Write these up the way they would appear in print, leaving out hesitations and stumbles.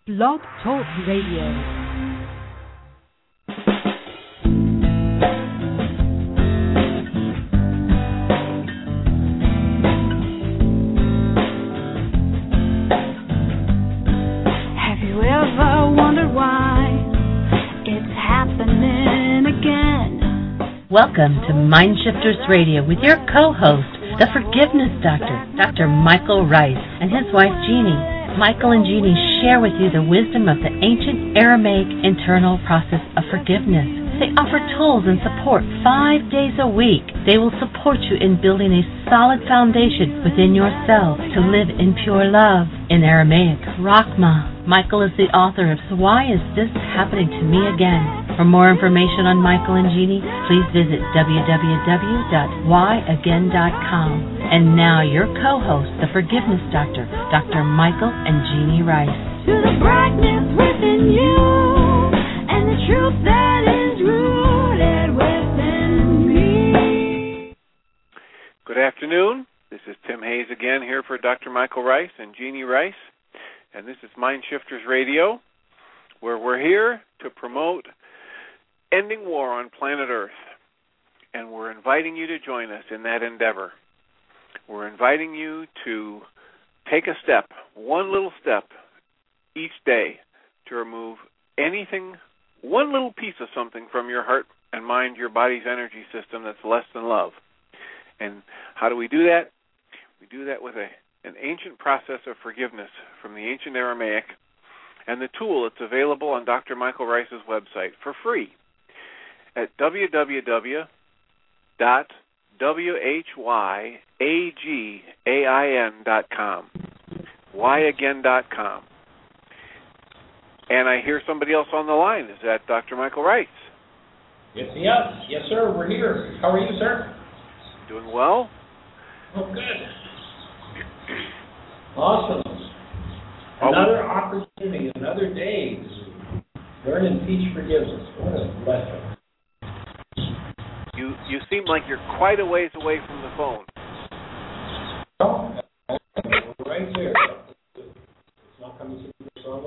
Blog Talk Radio. Welcome to Mindshifters Radio with your co-host, the Forgiveness Doctor, Dr. Michael Ryce, and his wife Jeannie. Michael and Jeannie share with you the wisdom of the ancient Aramaic internal process of forgiveness. They offer tools and support 5 days a week. They will support you in building a solid foundation within yourself to live in pure love. In Aramaic, Rachma. Michael is the author of So Why Is This Happening to Me Again? For more information on Michael and Jeannie, please visit www.whyagain.com. And now your co-host, the Forgiveness Doctor, Dr. Michael and Jeannie Ryce. To the brightness within you, and the truth that is rooted within me. Good afternoon. This is Tim Hayes again here for Dr. Michael Ryce and Jeannie Ryce. And this is Mindshifters Radio, where we're here to promote ending war on planet Earth. And we're inviting you to join us in that endeavor. We're inviting you to take a step, one little step each day to remove anything, one little piece of something from your heart and mind, your body's energy system that's less than love. And how do we do that? We do that with an ancient process of forgiveness from the ancient Aramaic, and the tool that's available on Dr. Michael Ryce's website for free at www.whyagain.com, whyagain.com. And I hear somebody else on the line. Is that Dr. Michael Ryce? Yes, sir, we're here. How are you, sir? Doing well. Oh, good. Awesome. Another opportunity, another day to learn and teach forgiveness. What a blessing. You seem like you're quite a ways away from the phone. Oh, right there. It's not coming super strong.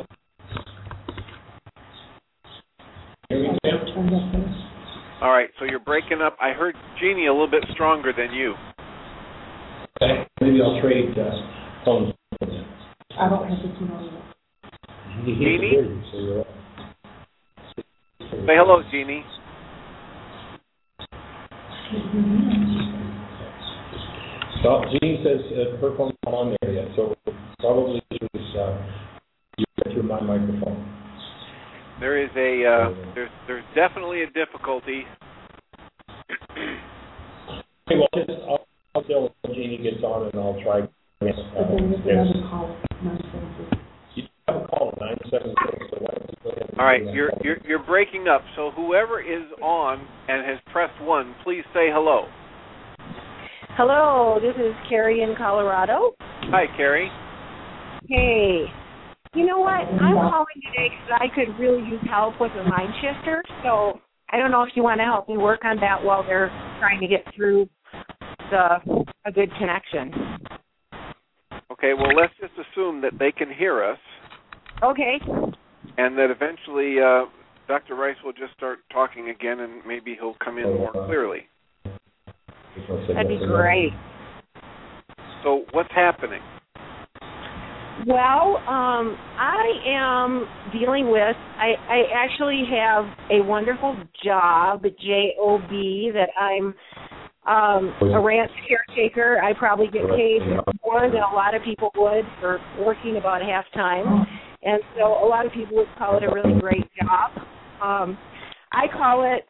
Here we go. All right, so you're breaking up. I heard Jeannie a little bit stronger than you. Okay, maybe I'll trade phones. I don't have to do all Jeannie? Say hello, Jeannie. So Jeannie says her phone's not on there yet, so probably you get through my microphone. There is there's definitely a difficulty. Okay, well, I'll tell when Jeannie gets on, and I'll try. But then there's another call. You have a call at 976. So why don't you go ahead and all right, you're breaking up. So whoever is on and has pressed 1, please say hello. Hello, this is Carrie in Colorado. Hi, Carrie. Hey, you know what? I'm calling today because I could really use help with a mind shifter. So I don't know if you want to help me work on that while they're trying to get through a good connection. Okay, well, let's just assume that they can hear us. Okay. And that eventually Dr. Ryce will just start talking again, and maybe he'll come in more clearly. That'd be great. So what's happening? Well, I am dealing with, I actually have a wonderful job, job, that I'm a ranch caretaker. I probably get paid more than a lot of people would for working about half time. And so a lot of people would call it a really great job. I call it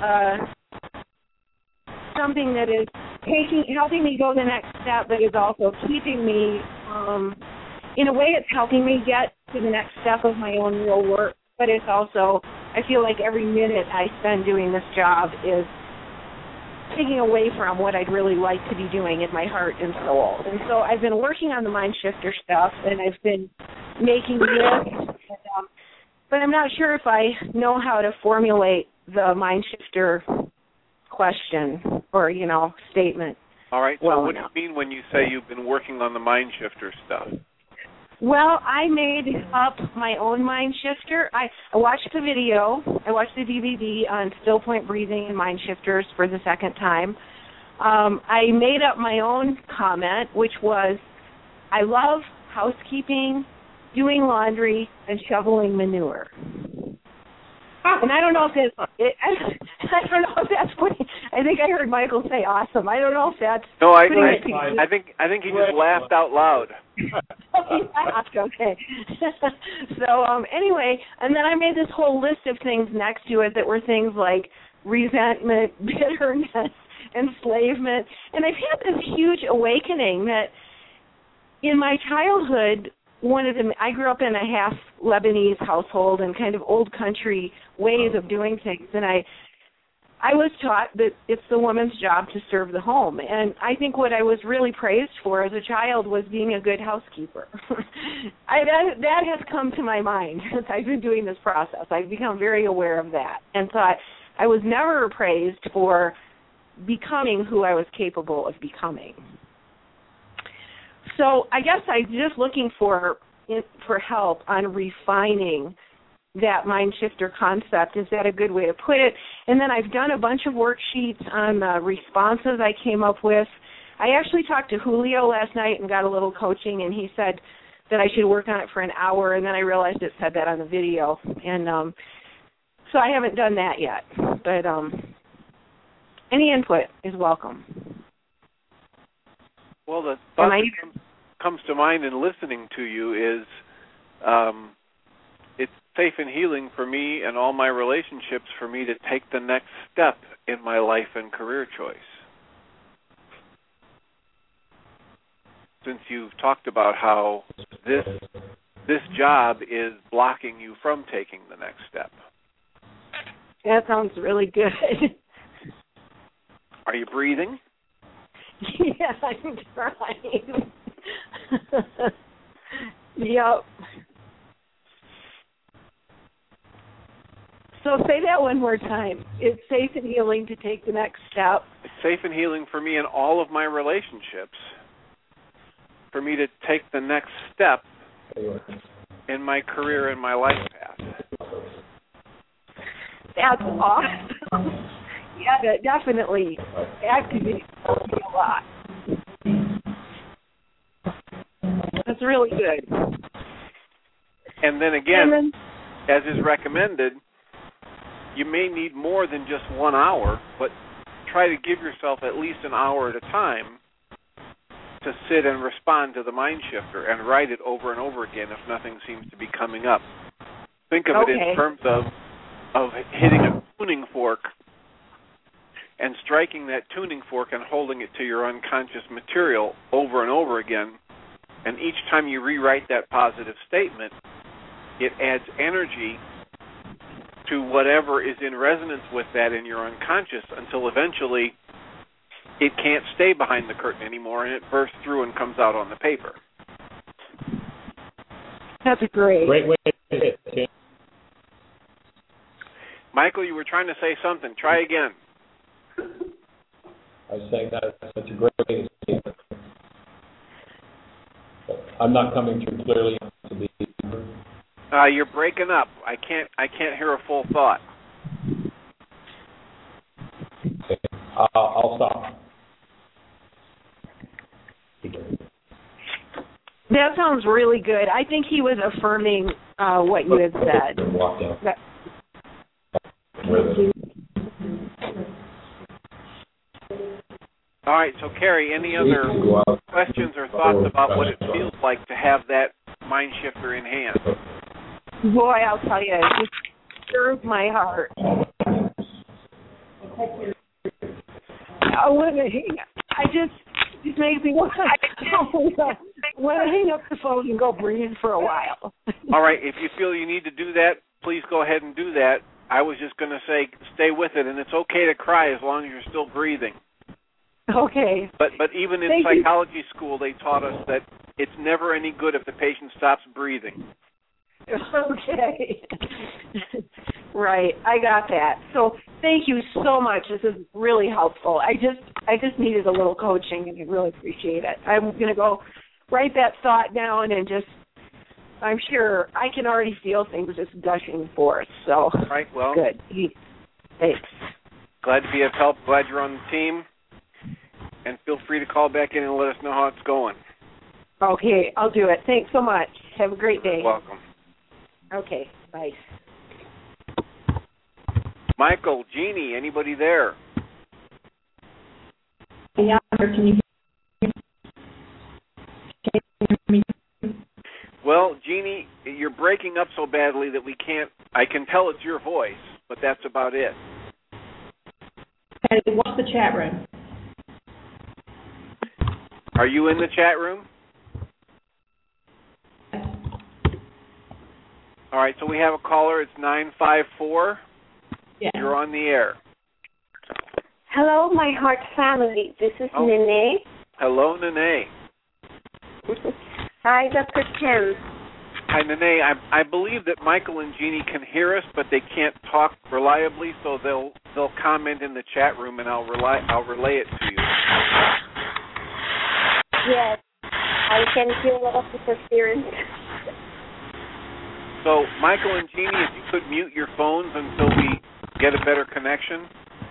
something that is helping me go the next step, but is also keeping me, in a way it's helping me get to the next step of my own real work, but it's also, I feel like every minute I spend doing this job is taking away from what I'd really like to be doing in my heart and soul. And so I've been working on the mind shifter stuff, and I've been making lists, but I'm not sure if I know how to formulate the mind shifter question or, statement. All right, so well what enough. do you mean when you say you've been working on the mind shifter stuff? Well, I made up my own mind shifter. I watched the video. I watched the DVD on Still Point Breathing and Mind Shifters for the second time. I made up my own comment, which was, I love housekeeping, doing laundry, and shoveling manure. And I don't know if that's. I don't know if that's putting. I think I heard Michael say awesome. I don't know if that's. No, I think he just laughed out loud. He laughed. Okay. So anyway, and then I made this whole list of things next to it that were things like resentment, bitterness, enslavement, and I've had this huge awakening that in my childhood. I grew up in a half Lebanese household and kind of old country ways of doing things, and I was taught that it's the woman's job to serve the home, and I think what I was really praised for as a child was being a good housekeeper. That has come to my mind as I've been doing this process. I've become very aware of that, and thought I was never praised for becoming who I was capable of becoming. So I guess I'm just looking for help on refining that mind shifter concept. Is that a good way to put it? And then I've done a bunch of worksheets on the responses I came up with. I actually talked to Julio last night and got a little coaching, and he said that I should work on it for an hour, and then I realized it said that on the video. And so I haven't done that yet. But any input is welcome. Well, the thought that comes to mind in listening to you is it's safe and healing for me and all my relationships for me to take the next step in my life and career choice. Since you've talked about how this job is blocking you from taking the next step. That sounds really good. Are you breathing? Yeah, I'm trying. Yep. So say that one more time. It's safe and healing to take the next step. It's safe and healing for me in all of my relationships for me to take the next step in my career and my life path. That's awesome. Yeah, that definitely activates me a lot. That's really good. And then again, as is recommended, you may need more than just 1 hour, but try to give yourself at least an hour at a time to sit and respond to the mind shifter and write it over and over again if nothing seems to be coming up. Think of it in terms of hitting a tuning fork and striking that tuning fork and holding it to your unconscious material over and over again. And each time you rewrite that positive statement, it adds energy to whatever is in resonance with that in your unconscious until eventually it can't stay behind the curtain anymore and it bursts through and comes out on the paper. That's a great way to hit it. Michael, you were trying to say something. Try again. I was saying that that's a great way to see it. I'm not coming through clearly to the. You're breaking up. I can't hear a full thought. Okay. I'll stop. That sounds really good. I think he was affirming what you had said. All right, so Carrie, any other questions or thoughts about what it feels like to have that mind shifter in hand? Boy, I'll tell you, it just stirs my heart. I just makes me want to hang up the phone and go breathe for a while. All right, if you feel you need to do that, please go ahead and do that. I was just going to say stay with it, and it's okay to cry as long as you're still breathing. Okay. But even in psychology school, they taught us that it's never any good if the patient stops breathing. Okay. Right. I got that. So thank you so much. This is really helpful. I just needed a little coaching, and I really appreciate it. I'm going to go write that thought down and just I'm sure I can already feel things just gushing forth. So All right, well, good. Thanks. Glad to be of help. Glad you're on the team. And feel free to call back in and let us know how it's going. Okay, I'll do it. Thanks so much. Have a great day. You're welcome. Okay, bye. Michael, Jeannie, anybody there? Yeah, can you hear me? Well, Jeannie, you're breaking up so badly that we can't. I can tell it's your voice, but that's about it. Hey, what's the chat room? Are you in the chat room? All right, so we have a caller. It's 954. Yeah. You're on the air. Hello, my heart family. This is Nene. Hello, Nene. Hi, Dr. Tim. Hi, Nene. I believe that Michael and Jeannie can hear us, but they can't talk reliably, so they'll comment in the chat room, and I'll relay it to you. Yes, I can feel a lot of interference. So, Michael and Jeannie, if you could mute your phones until we get a better connection.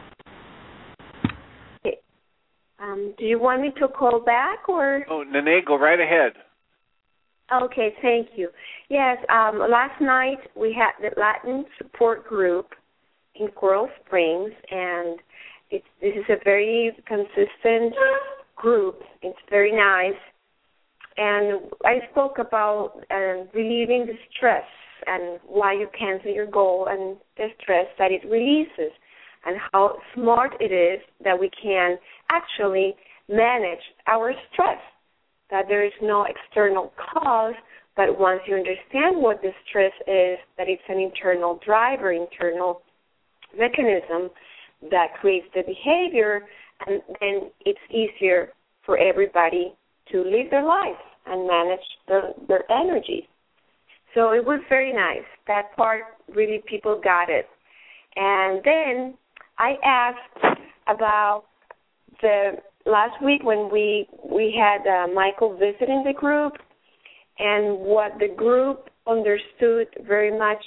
Okay. Do you want me to call back or? Oh, Nene, go right ahead. Okay, thank you. Yes, last night we had the Latin support group in Coral Springs, and this is a very consistent group. It's very nice. And I spoke about relieving the stress and why you cancel your goal and the stress that it releases, and how smart it is that we can actually manage our stress, that there is no external cause, but once you understand what the stress is, that it's an internal driver, internal mechanism that creates the behavior, and then it's easier for everybody to live their life and manage their energy. So it was very nice. That part, really, people got it. And then I asked about the last week when we had Michael visiting the group, and what the group understood very much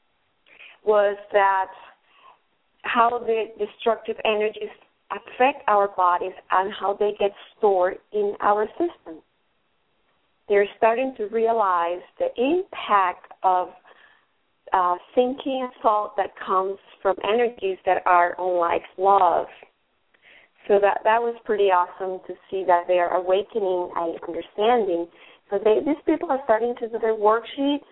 was that how the destructive energies affect our bodies and how they get stored in our system. They're starting to realize the impact of thinking and thought that comes from energies that are unlike love. So that was pretty awesome to see that they are awakening and understanding. So these people are starting to do their worksheets,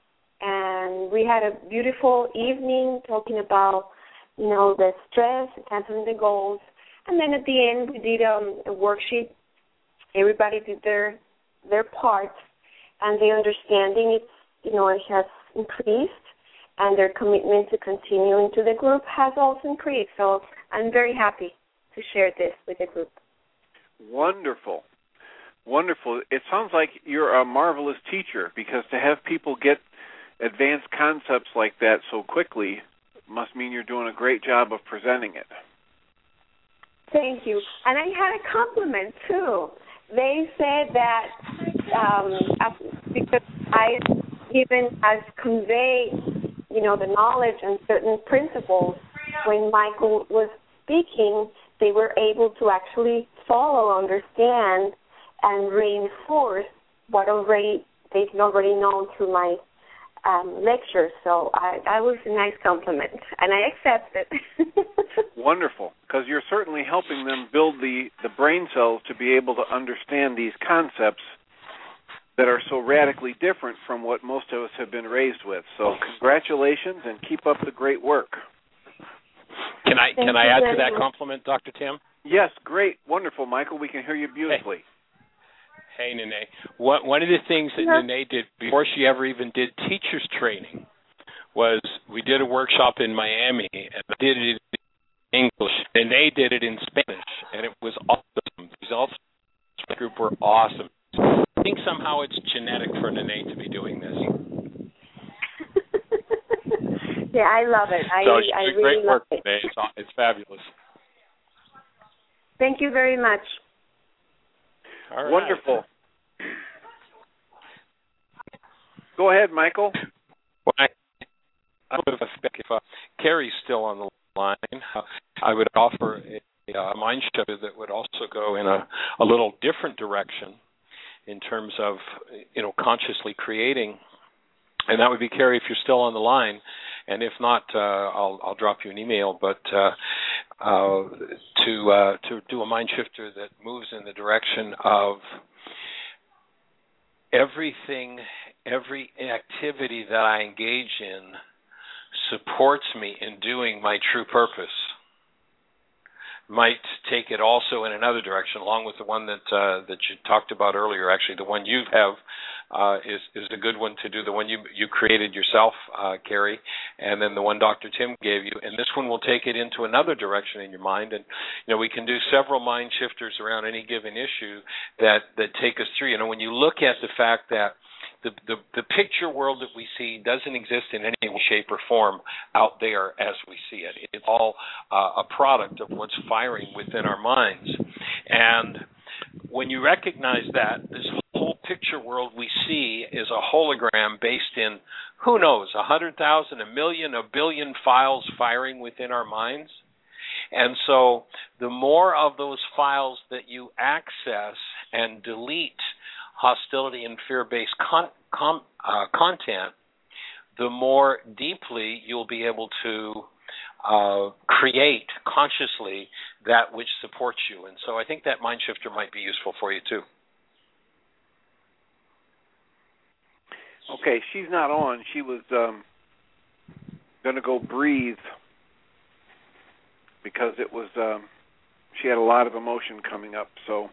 and we had a beautiful evening talking about, the stress, canceling the goals. And then at the end, we did a worksheet. Everybody did their part, and the understanding, it has increased, and their commitment to continue into the group has also increased. So I'm very happy to share this with the group. Wonderful. Wonderful. It sounds like you're a marvelous teacher, because to have people get advanced concepts like that so quickly must mean you're doing a great job of presenting it. Thank you. And I had a compliment, too. They said that because I conveyed, the knowledge and certain principles, when Michael was speaking, they were able to actually follow, understand, and reinforce what they've already known through my lecture. So I was a nice compliment, and I accept it. Wonderful, because you're certainly helping them build the brain cells to be able to understand these concepts that are so radically different from what most of us have been raised with. So congratulations, and keep up the great work. Can I add to that compliment, Dr. Tim? Yes, great, wonderful, Michael. We can hear you beautifully. Hey, Nene. One of the things that Nene did before she ever even did teacher's training was we did a workshop in Miami, and I did it in English, and they did it in Spanish, and it was awesome. The results of the group were awesome. I think somehow it's genetic for Nene to be doing this. Yeah, I love it. I really great work love it. today. It's fabulous. Thank you very much. All right. Wonderful. Go ahead, Michael. Well, I would have, if Carrie's still on the line, I would offer a mind shifter that would also go in a little different direction in terms of, consciously creating. And that would be Carrie if you're still on the line. And if not, I'll drop you an email. But to do a mind shifter that moves in the direction of everything, every activity that I engage in supports me in doing my true purpose. Might take it also in another direction, along with the one that you talked about earlier. Actually, the one you have is a good one to do. The one you created yourself, Carrie, and then the one Dr. Tim gave you. And this one will take it into another direction in your mind. And we can do several mind shifters around any given issue that take us through. When you look at the fact that the picture world that we see doesn't exist in any way, shape, or form out there as we see it. It's all a product of what's firing within our minds. And when you recognize that, this whole picture world we see is a hologram based in, who knows, 100,000, 1 million, 1 billion files firing within our minds. And so the more of those files that you access and delete hostility and fear-based content, the more deeply you'll be able to create consciously that which supports you. And so I think that mind shifter might be useful for you too. Okay, she's not on. She was going to go breathe because it was she had a lot of emotion coming up. So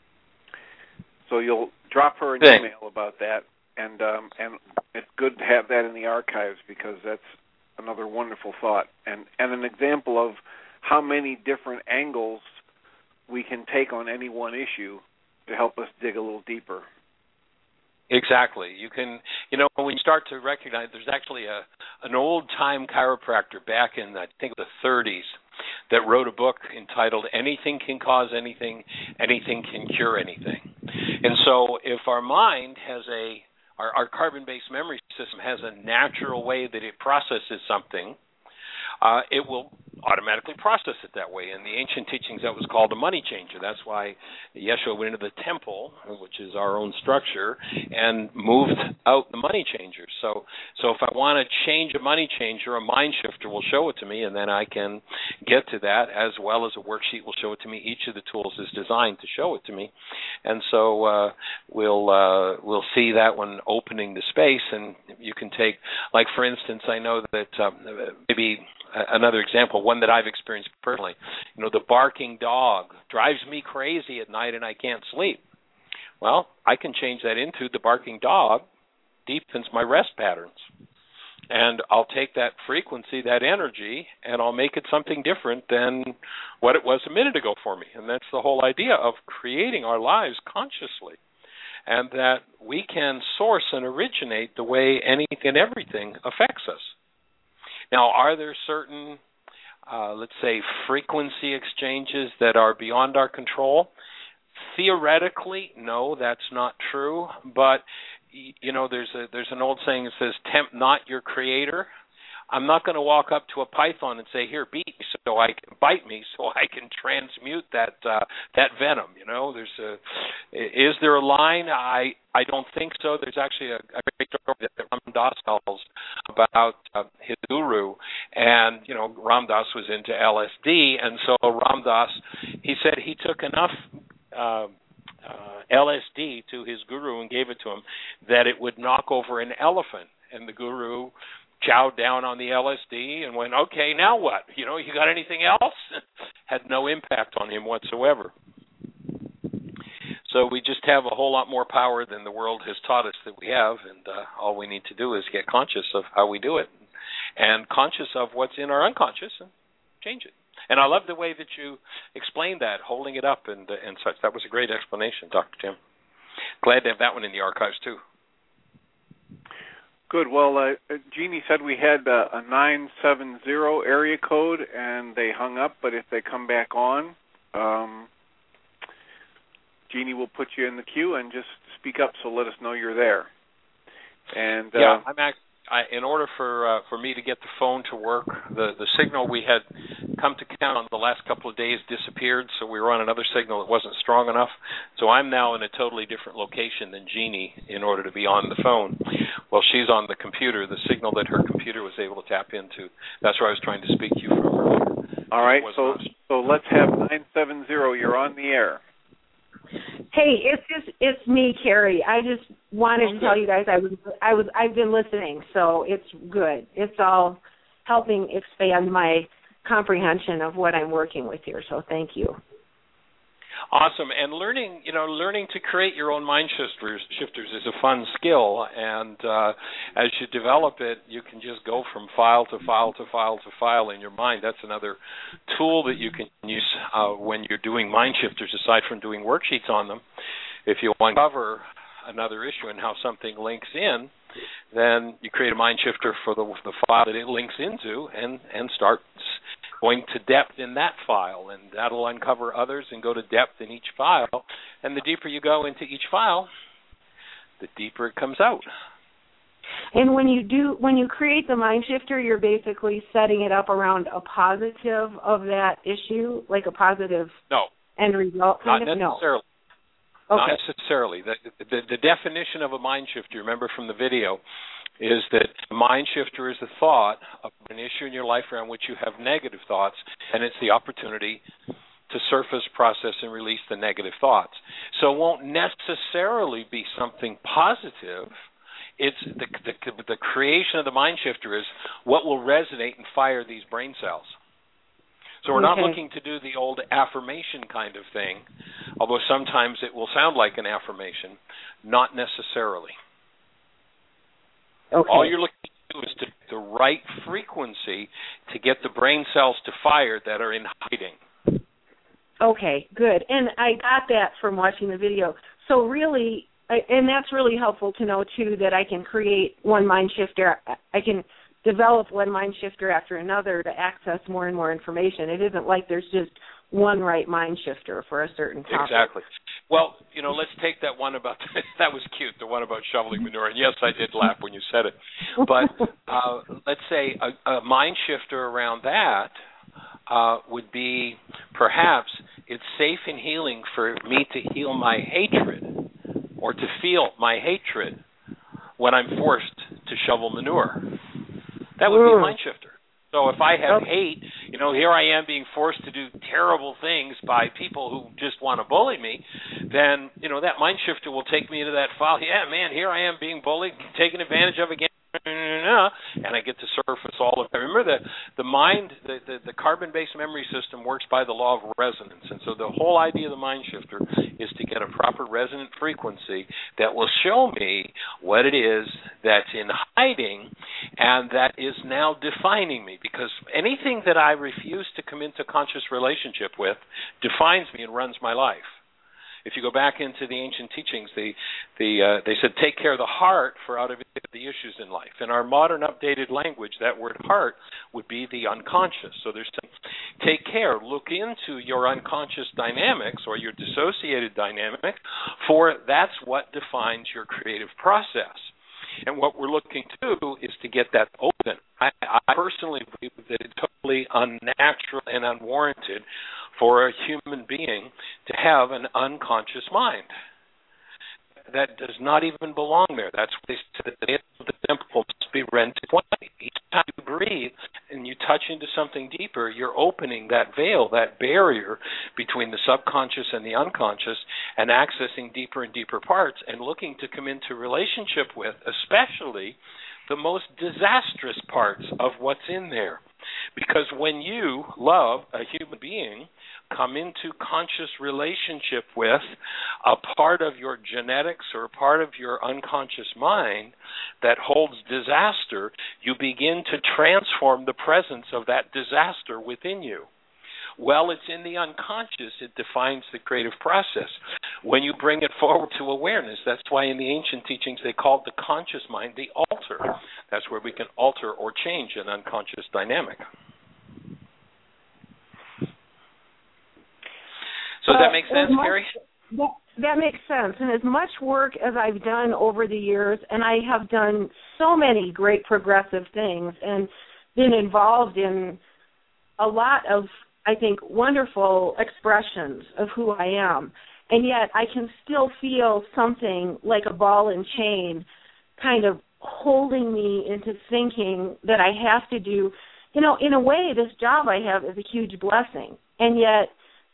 you'll drop her an email about that, and it's good to have that in the archives because that's another wonderful thought and an example of how many different angles we can take on any one issue to help us dig a little deeper. Exactly. You can, when you start to recognize, there's actually an old-time chiropractor back in, I think, the 30s that wrote a book entitled Anything Can Cause Anything, Anything Can Cure Anything. And so if our mind has our carbon-based memory system has a natural way that it processes something, it will automatically process it that way. In the ancient teachings, that was called a money changer. That's why Yeshua went into the temple, which is our own structure, and moved out the money changer. So if I want to change a money changer, a mind shifter will show it to me, and then I can get to that, as well as a worksheet will show it to me. Each of the tools is designed to show it to me. And so we'll see that one opening the space, and you can take, like, for instance, I know that maybe another example, one that I've experienced personally, the barking dog drives me crazy at night and I can't sleep. Well, I can change that into the barking dog deepens my rest patterns. And I'll take that frequency, that energy, and I'll make it something different than what it was a minute ago for me. And that's the whole idea of creating our lives consciously. And that we can source and originate the way anything and everything affects us. Now, are there certain, let's say, frequency exchanges that are beyond our control? Theoretically, no, that's not true. But, there's an old saying that says, tempt not your creator. I'm not going to walk up to a python and say, here, bite me so I can transmute that venom. Is there a line? I don't think so. There's actually a great story that Ram Dass tells about his guru, and Ram Dass was into LSD, and so Ram Dass, he said he took enough LSD to his guru and gave it to him that it would knock over an elephant, and the guru chowed down on the LSD and went, okay, now what? You got anything else? Had no impact on him whatsoever. So we just have a whole lot more power than the world has taught us that we have, and all we need to do is get conscious of how we do it and conscious of what's in our unconscious and change it. And I love the way that you explained that, holding it up and such. That was a great explanation, Dr. Tim. Glad to have that one in the archives, too. Good. Well, Jeannie said we had a 970 area code, and they hung up, but if they come back on, Jeannie will put you in the queue and just speak up, so let us know you're there. And yeah, in order for me to get the phone to work, the signal we had come to count on the last couple of days disappeared, so we were on another signal that wasn't strong enough. So I'm now in a totally different location than Jeannie in order to be on the phone. Well, she's on the computer, the signal that her computer was able to tap into. That's where I was trying to speak to you from earlier. All right, so let's have 970. You're on the air. Hey, it's me, Carrie. I just wanted to tell you guys I've been listening, so it's good. It's all helping expand my comprehension of what I'm working with here. So thank you. Awesome. And learning to create your own mind shifters is a fun skill. And as you develop it, you can just go from file to file to file to file in your mind. That's another tool that you can use when you're doing mind shifters, aside from doing worksheets on them. If you want to cover another issue and how something links in, then you create a mind shifter for the file that it links into and start going to depth in that file, and that'll uncover others and go to depth in each file. And the deeper you go into each file, the deeper it comes out. And when you create the mind shifter, you're basically setting it up around a positive of that issue, like a positive end result kind of? Not necessarily. No. Not necessarily. The definition of a mind shifter, remember from the video, is that a mind shifter is the thought of an issue in your life around which you have negative thoughts, and it's the opportunity to surface, process, and release the negative thoughts. So it won't necessarily be something positive. It's the creation of the mind shifter is what will resonate and fire these brain cells. So we're not looking to do the old affirmation kind of thing, although sometimes it will sound like an affirmation, not necessarily. Okay. All you're looking to do is to the right frequency to get the brain cells to fire that are in hiding. Okay, good. And I got that from watching the video. So really, and that's really helpful to know, too, that I can create one mind shifter. I can develop one mind shifter after another to access more and more information. It isn't like there's just one right mind shifter for a certain topic. Exactly. Well, let's take that one about, that was cute, the one about shoveling manure. And yes, I did laugh when you said it. But let's say a mind shifter around that would be perhaps it's safe and healing for me to heal my hatred or to feel my hatred when I'm forced to shovel manure. That would be a mind shifter. So if I have hate, here I am being forced to do terrible things by people who just want to bully me, then, that mind shifter will take me into that file. Yeah, man, here I am being bullied, taken advantage of again, and I get to surface all of it. Remember, the mind, the carbon-based memory system works by the law of resonance, and so the whole idea of the mind shifter is to get a proper resonant frequency that will show me what it is that's in hiding and that is now defining me, because anything that I refuse to come into conscious relationship with defines me and runs my life. If you go back into the ancient teachings, they said, take care of the heart, for out of it the issues in life. In our modern updated language, that word heart would be the unconscious. So there's take care, look into your unconscious dynamics or your dissociated dynamics, for that's what defines your creative process. And what we're looking to do is to get that open. I personally believe that it's totally unnatural and unwarranted for a human being to have an unconscious mind. That does not even belong there. That's what they said, the temple must be rent 20. Each time you breathe and you touch into something deeper, you're opening that veil, that barrier between the subconscious and the unconscious, and accessing deeper and deeper parts and looking to come into relationship with, especially the most disastrous parts of what's in there. Because when you love a human being, come into conscious relationship with a part of your genetics or a part of your unconscious mind that holds disaster, you begin to transform the presence of that disaster within you. Well, it's in the unconscious. It defines the creative process. When you bring it forward to awareness, that's why in the ancient teachings they called the conscious mind the altar. That's where we can alter or change an unconscious dynamic. So does that make sense, Carrie? That makes sense. And as much work as I've done over the years, and I have done so many great progressive things and been involved in a lot of, I think, wonderful expressions of who I am, and yet I can still feel something like a ball and chain kind of holding me into thinking that I have to do, in a way, this job I have is a huge blessing. And yet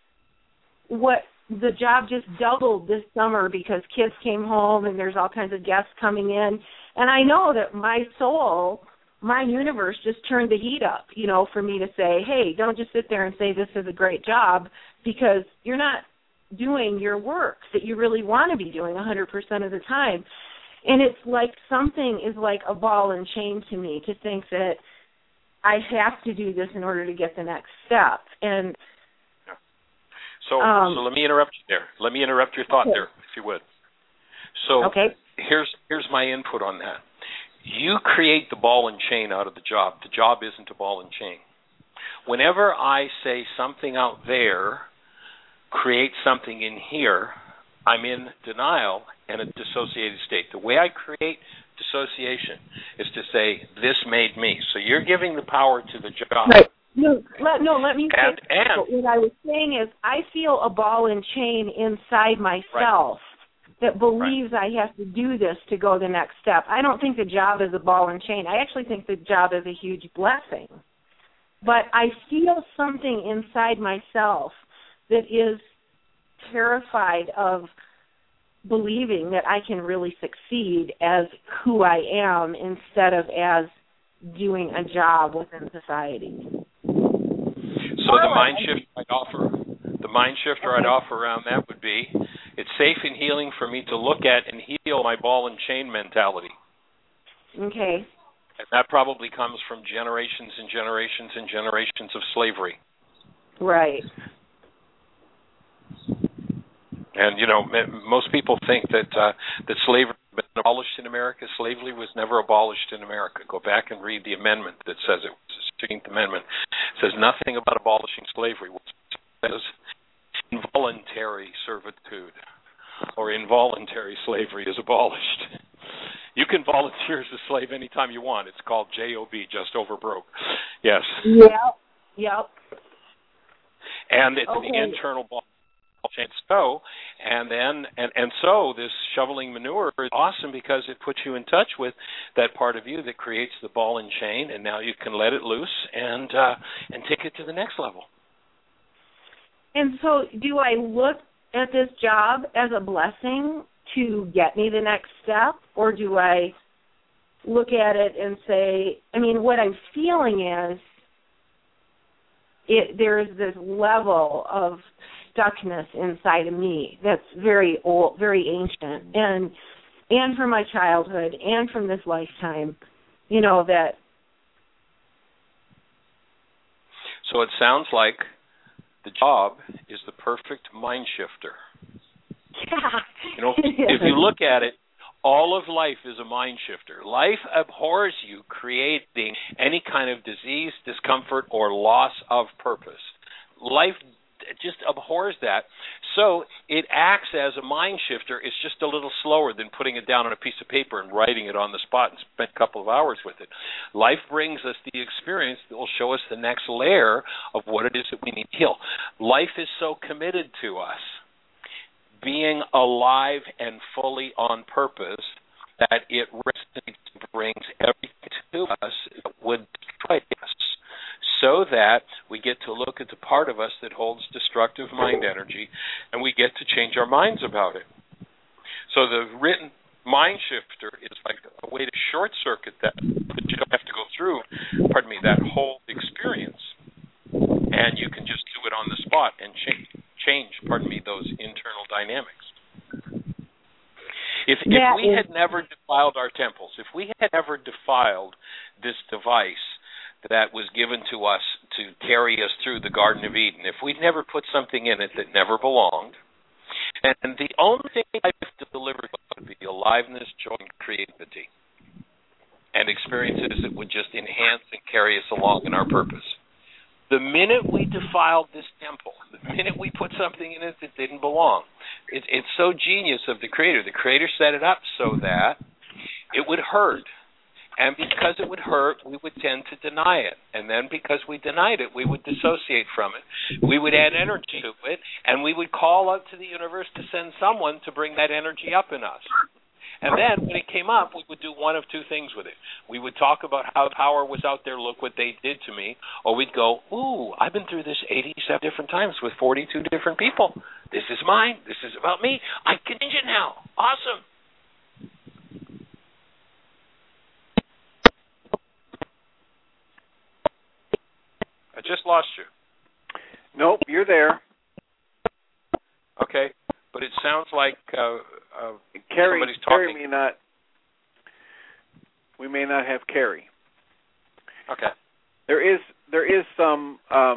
the job just doubled this summer because kids came home and there's all kinds of guests coming in. And I know that my soul, my universe just turned the heat up, for me to say, hey, don't just sit there and say this is a great job, because you're not doing your work that you really want to be doing 100% of the time. And it's like something is like a ball and chain to me to think that I have to do this in order to get the next step. And So let me interrupt you there. Let me interrupt your thought there, if you would. So here's my input on that. You create the ball and chain out of the job. The job isn't a ball and chain. Whenever I say something out there, create something in here, I'm in denial and a dissociated state. The way I create dissociation is to say, this made me. So you're giving the power to the job. Right. Let me say, and what I was saying is I feel a ball and chain inside myself that believes I have to do this to go the next step. I don't think the job is a ball and chain. I actually think the job is a huge blessing. But I feel something inside myself that is terrified of believing that I can really succeed as who I am instead of as doing a job within society. So the mind shift I'd offer around that would be, it's safe and healing for me to look at and heal my ball and chain mentality. Okay. And that probably comes from generations and generations and generations of slavery. Right. And, most people think that slavery has been abolished in America. Slavery was never abolished in America. Go back and read the amendment that says it was the 16th Amendment. It says nothing about abolishing slavery. It says involuntary servitude or involuntary slavery is abolished. You can volunteer as a slave anytime you want. It's called JOB, just over broke. Yes. Yep. And it's the internal ball. So so this shoveling manure is awesome because it puts you in touch with that part of you that creates the ball and chain, and now you can let it loose and take it to the next level. And so do I look at this job as a blessing to get me the next step, or do I look at it and say, what I'm feeling is there is this level of stuckness inside of me that's very old, very ancient, and from my childhood and from this lifetime, that. So it sounds like the job is the perfect mind shifter. Yeah. If you look at it, all of life is a mind shifter. Life abhors you creating any kind of disease, discomfort, or loss of purpose. Life just abhors that. So it acts as a mind shifter. It's just a little slower than putting it down on a piece of paper and writing it on the spot and spend a couple of hours with it. Life brings us the experience that will show us the next layer of what it is that we need to heal. Life is so committed to us being alive and fully on purpose that it brings everything to us that would destroy us, so that we get to look at the part of us that holds destructive mind energy, and we get to change our minds about it. So the written mind shifter is like a way to short-circuit that, but you don't have to go through, that whole experience, and you can just do it on the spot and change those internal dynamics. If we had never defiled our temples, if we had never defiled this device that was given to us to carry us through the Garden of Eden, if we'd never put something in it that never belonged, and the only thing life delivered would be aliveness, joy, and creativity, and experiences that would just enhance and carry us along in our purpose. The minute we defiled this temple, the minute we put something in it that didn't belong, it's so genius of the Creator. The Creator set it up so that it would hurt. And because it would hurt, we would tend to deny it. And then because we denied it, we would dissociate from it. We would add energy to it, and we would call out to the universe to send someone to bring that energy up in us. And then when it came up, we would do one of two things with it. We would talk about how power was out there, look what they did to me, or we'd go, ooh, I've been through this 87 different times with 42 different people. This is mine. This is about me. I can change it now. Awesome. I just lost you. Nope, you're there. Okay, but it sounds like Carrie, somebody's talking. Carrie we may not have Carrie. Okay. There is some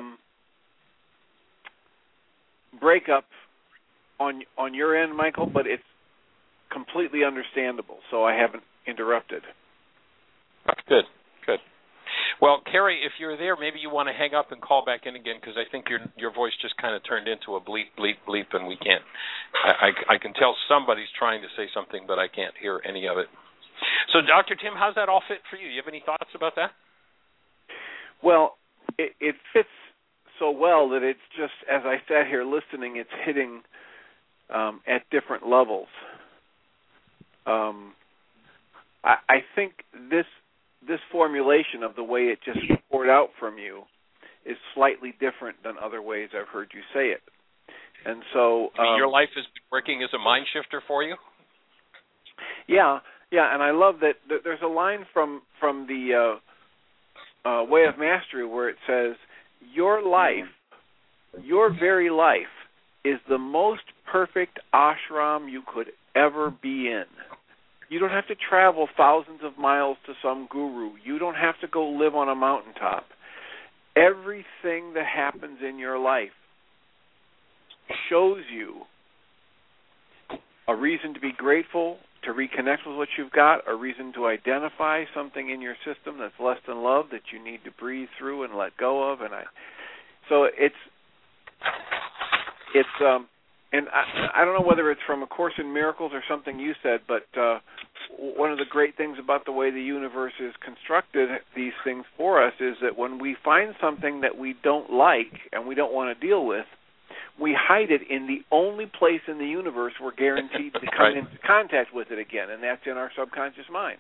breakup on your end, Michael, but it's completely understandable, so I haven't interrupted. Good. Well, Carrie, if you're there, maybe you want to hang up and call back in again, because I think your voice just kind of turned into a bleep, bleep, bleep, and we can't. I can tell somebody's trying to say something, but I can't hear any of it. So, Dr. Tim, how's that all fit for you? You have any thoughts about that? Well, it fits so well that it's just, as I sat here listening, it's hitting at different levels. I think this formulation of the way it just poured out from you is slightly different than other ways I've heard you say it. And so your life has been working as a mind shifter for you? Yeah, and I love that there's a line from the Way of Mastery where it says, your life, your very life, is the most perfect ashram you could ever be in. You don't have to travel thousands of miles to some guru. You don't have to go live on a mountaintop. Everything that happens in your life shows you a reason to be grateful, to reconnect with what you've got, a reason to identify something in your system that's less than love that you need to breathe through and let go of. So it's and I don't know whether it's from A Course in Miracles or something you said, but one of the great things about the way the universe is constructed these things for us is that when we find something that we don't like and we don't want to deal with, we hide it in the only place in the universe we're guaranteed to come into contact with it again, and that's in our subconscious mind.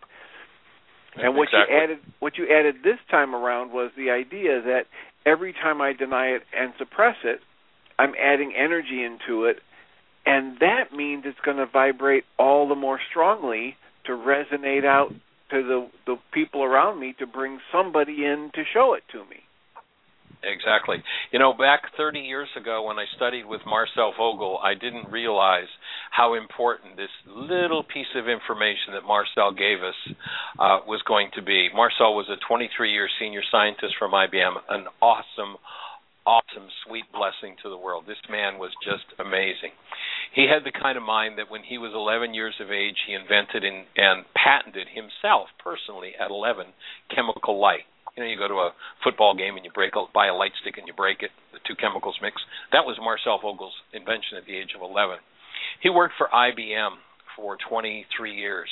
And what you added this time around was the idea that every time I deny it and suppress it, I'm adding energy into it, and that means it's going to vibrate all the more strongly to resonate out to the people around me, to bring somebody in to show it to me. Exactly. Back 30 years ago when I studied with Marcel Vogel, I didn't realize how important this little piece of information that Marcel gave us was going to be. Marcel was a 23-year senior scientist from IBM, an awesome, sweet blessing to the world. This man was just amazing. He had the kind of mind that when he was 11 years of age, he invented and patented himself personally at 11 chemical light. You go to a football game and you buy a light stick and you break it, the two chemicals mix. That was Marcel Vogel's invention at the age of 11. He worked for IBM for 23 years.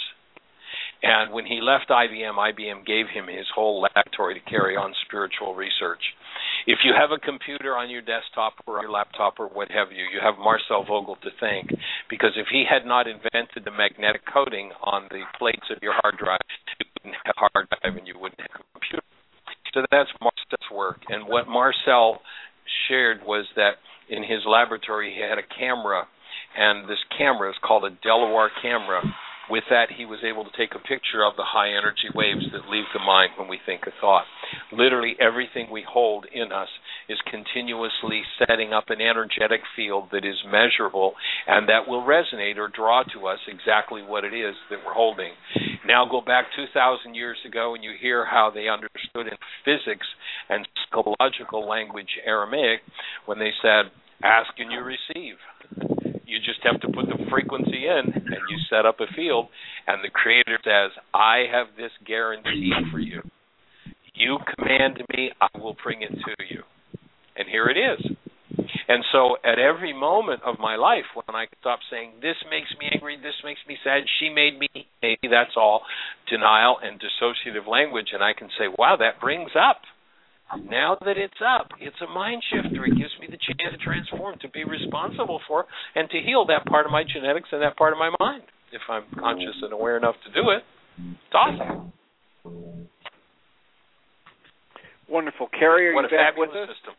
And when he left IBM gave him his whole laboratory to carry on spiritual research. If you have a computer on your desktop or on your laptop or what have you, you have Marcel Vogel to thank, because if he had not invented the magnetic coating on the plates of your hard drive, you wouldn't have a hard drive and you wouldn't have a computer. So that's Marcel's work. And what Marcel shared was that in his laboratory he had a camera, and this camera is called a Delaware camera. With that, he was able to take a picture of the high energy waves that leave the mind when we think a thought. Literally everything we hold in us is continuously setting up an energetic field that is measurable and that will resonate or draw to us exactly what it is that we're holding. Now go back 2,000 years ago and you hear how they understood in physics and psychological language Aramaic when they said, ask and you receive. You just have to put the frequency in and you set up a field, and the Creator says, I have this guarantee for you. You command me, I will bring it to you. And here it is. And so at every moment of my life, when I stop saying, this makes me angry, this makes me sad, she made me, maybe that's all denial and dissociative language, and I can say, wow, that brings up. Now that it's up, it's a mind shifter. It gives me the chance to transform, to be responsible for, and to heal that part of my genetics and that part of my mind, if I'm conscious and aware enough to do it. It's awesome. Wonderful. Carrie, are what you back with fabulous us? System.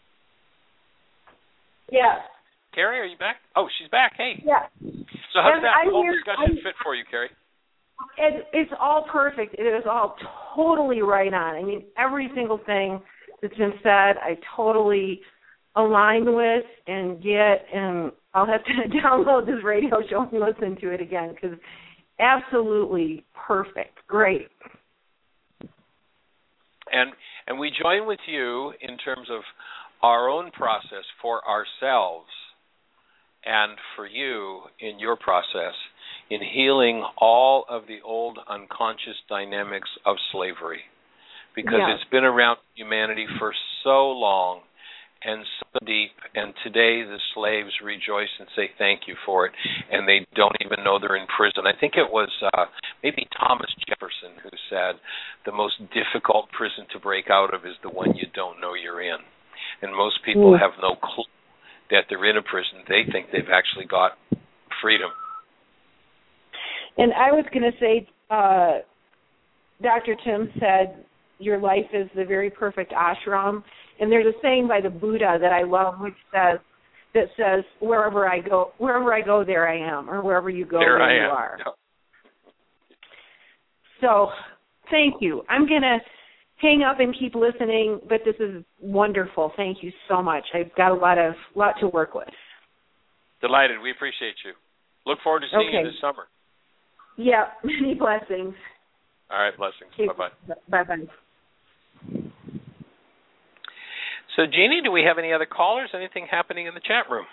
Yeah. Carrie, are you back? Oh, she's back. Hey. Yeah. So how's that whole here, discussion fit for you, Carrie? It's all perfect. It is all totally right on. I mean, every single thing that's been said, I totally align with and get, and I'll have to download this radio show and listen to it again because absolutely perfect. Great. And we join with you in terms of our own process for ourselves and for you in your process in healing all of the old unconscious dynamics of slavery, because it's been around humanity for so long and so deep, and today the slaves rejoice and say thank you for it, and they don't even know they're in prison. I think it was maybe Thomas Jefferson who said the most difficult prison to break out of is the one you don't know you're in. And most people have no clue that they're in a prison. They think they've actually got freedom. And I was going to say, Dr. Tim said, your life is the very perfect ashram. And there's a saying by the Buddha that I love, which says, wherever I go, there I am, or wherever you go, there you are. Yep. So, thank you. I'm going to hang up and keep listening, but this is wonderful. Thank you so much. I've got a lot to work with. Delighted. We appreciate you. Look forward to seeing you this summer. Yeah, many blessings. All right, blessings. Okay. Bye-bye. Bye-bye. So, Jeannie, do we have any other callers? Anything happening in the chat room?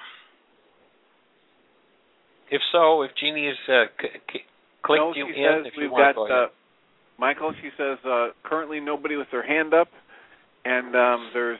If so, if Jeannie has clicked you in, if you want to go ahead. Michael, she says, currently nobody with their hand up, and there's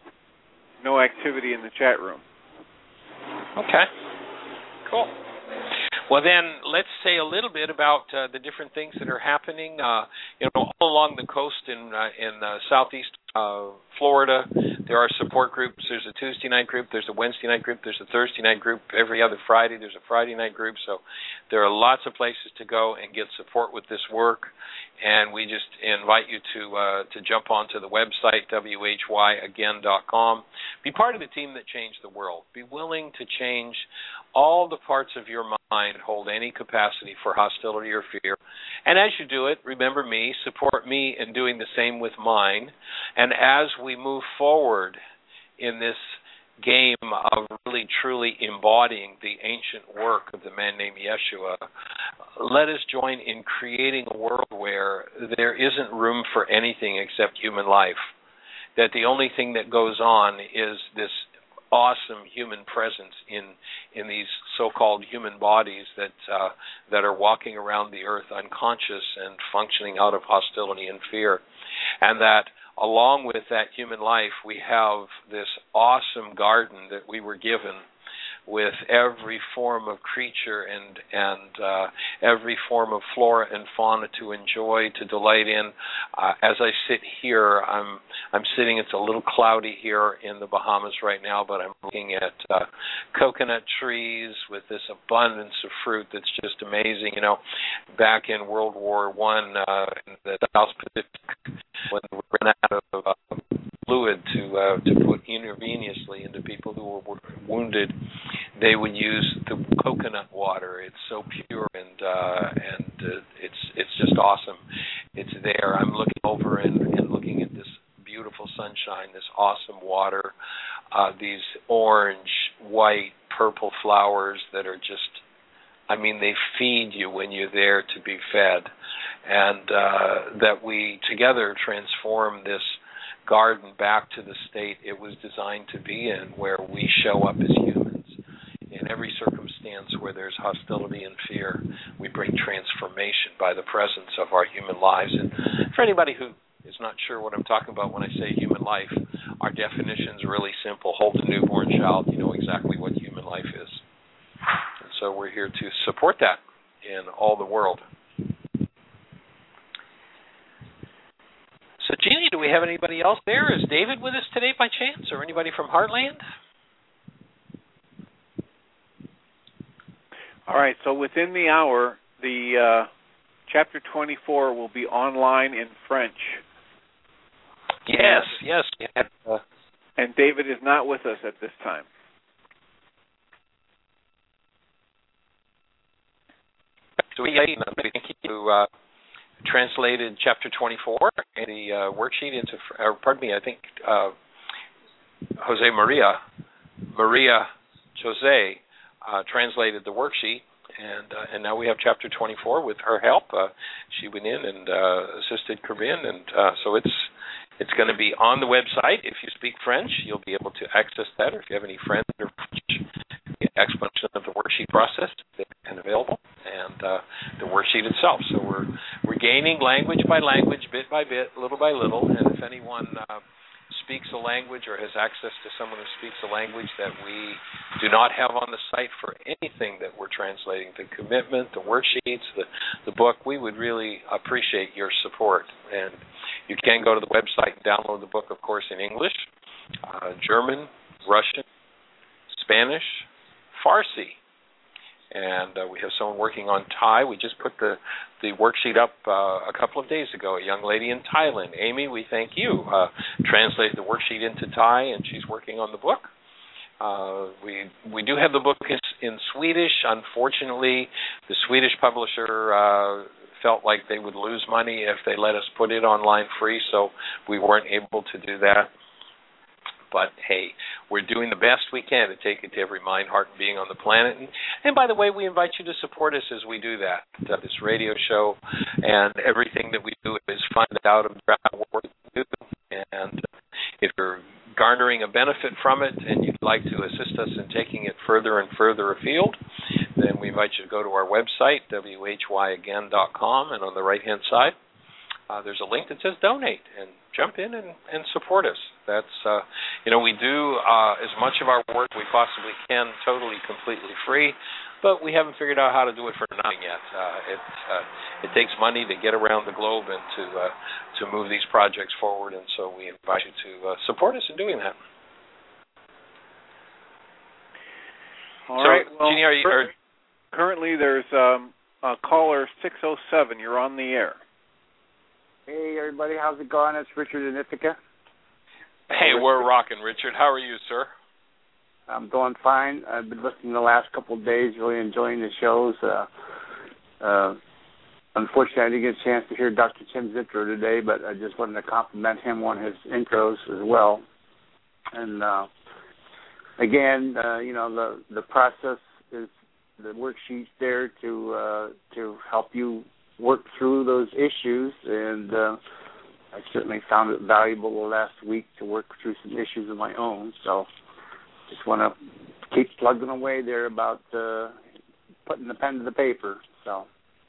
no activity in the chat room. Okay. Cool. Well, then, let's say a little bit about the different things that are happening. All along the coast in southeast Florida, there are support groups. There's a Tuesday night group. There's a Wednesday night group. There's a Thursday night group. Every other Friday, there's a Friday night group. So there are lots of places to go and get support with this work. And we just invite you to jump onto the website, whyagain.com. Be part of the team that changed the world. Be willing to change all the parts of your mind, hold any capacity for hostility or fear. And as you do it, remember me, support me in doing the same with mine. And as we move forward in this game of really truly embodying the ancient work of the man named Yeshua, let us join in creating a world where there isn't room for anything except human life, that the only thing that goes on is this awesome human presence in these so-called human bodies that are walking around the earth unconscious and functioning out of hostility and fear, and that along with that human life, we have this awesome garden that we were given with every form of creature and every form of flora and fauna to enjoy, to delight in. As I sit here, I'm sitting. It's a little cloudy here in the Bahamas right now, but I'm looking at coconut trees with this abundance of fruit that's just amazing. Back in World War I, in the South Pacific, when we ran out of fluid to put intravenously into people who were wounded, they would use the coconut water. It's so pure and it's just awesome. It's there. I'm looking over and looking at this beautiful sunshine, this awesome water, these orange, white, purple flowers that are just, they feed you when you're there to be fed, and that we together transform this garden back to the state it was designed to be in, where we show up as humans. In every circumstance where there's hostility and fear, we bring transformation by the presence of our human lives. And for anybody who is not sure what I'm talking about when I say human life, our definition's really simple. Hold a newborn child, you know exactly what human life is. And so we're here to support that in all the world. So, Jeannie, do we have anybody else there? Is David with us today by chance, or anybody from Heartland? All right, so within the hour, the Chapter 24 will be online in French. Yes. And David is not with us at this time. So we thank you translated Chapter 24 and the worksheet into, I think Maria Jose translated the worksheet, and now we have Chapter 24 with her help. She went in and assisted Corinne, and so it's going to be on the website. If you speak French, you'll be able to access that, or if you have any friends or French, the explanation of the worksheet process and available, and the worksheet itself. So we're gaining language by language, bit by bit, little by little, and if anyone speaks a language or has access to someone who speaks a language that we do not have on the site for anything that we're translating, the commitment, the worksheets, the book, we would really appreciate your support. And you can go to the website and download the book, of course, in English, German, Russian, Spanish, Farsi, and we have someone working on Thai. We just put the worksheet up a couple of days ago. A young lady in Thailand, Amy, we thank you, translated the worksheet into Thai, and she's working on the book. We do have the book in Swedish. Unfortunately, the Swedish publisher felt like they would lose money if they let us put it online free, so we weren't able to do that. But, hey, we're doing the best we can to take it to every mind, heart, and being on the planet. And by the way, we invite you to support us as we do that. This radio show and everything that we do is funded out of the work we do. And if you're garnering a benefit from it and you'd like to assist us in taking it further and further afield, then we invite you to go to our website, whyagain.com, and on the right-hand side, there's a link that says donate, and jump in and support us. That's, we do as much of our work we possibly can totally, completely free, but we haven't figured out how to do it for nothing yet. It takes money to get around the globe and to move these projects forward, and so we invite you to support us in doing that. All right. Well, Jeannie, currently there's caller 607. You're on the air. Hey, everybody. How's it going? It's Richard in Ithaca. Hey, we're rocking, Richard. How are you, sir? I'm doing fine. I've been listening the last couple of days, really enjoying the shows. Unfortunately, I didn't get a chance to hear Dr. Tim's intro today, but I just wanted to compliment him on his intros as well. And, again, the process is the worksheet's there to help you work through those issues, and I certainly found it valuable the last week to work through some issues of my own. So just want to keep plugging away there about putting the pen to the paper. So